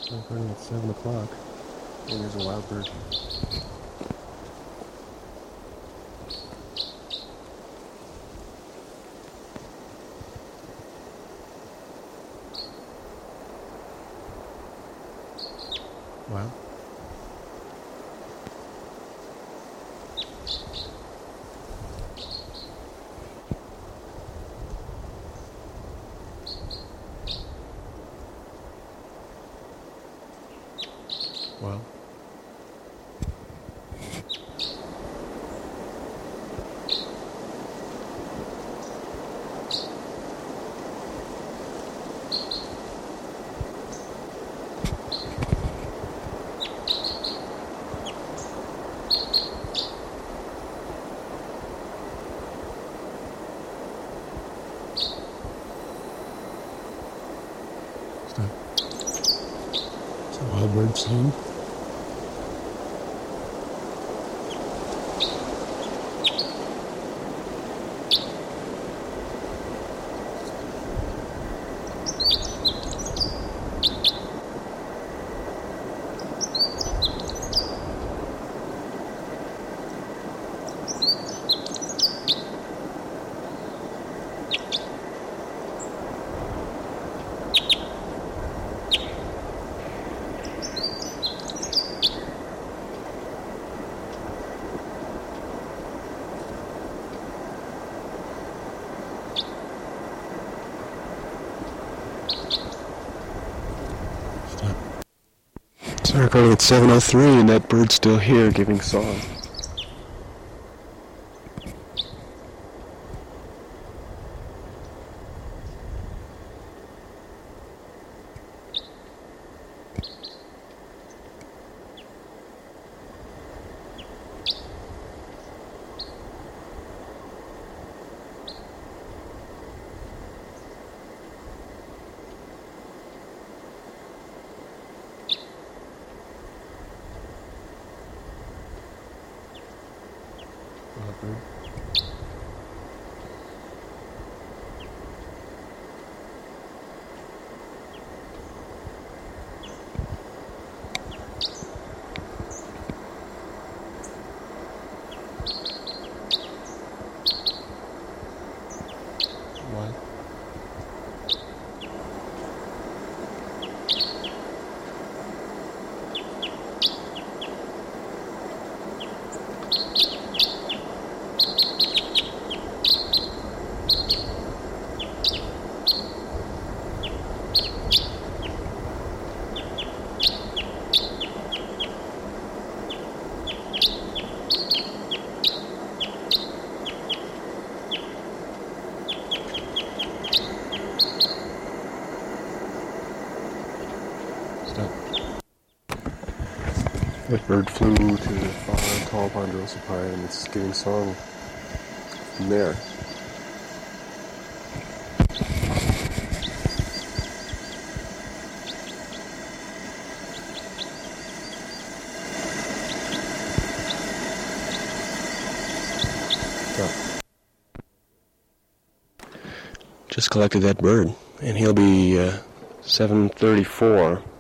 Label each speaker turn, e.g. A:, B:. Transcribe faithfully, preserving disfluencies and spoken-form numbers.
A: Recording at seven o'clock. And there's a wild bird. Wow. Well. Stop. It's a wild bird song. It's recording at seven oh three and that bird's still here giving song. Wild bird. What? Stop. That bird flew to the far tall ponderosa pine and it's giving song from there. Stop. Just collected that bird and he'll be uh, seven thirty-four.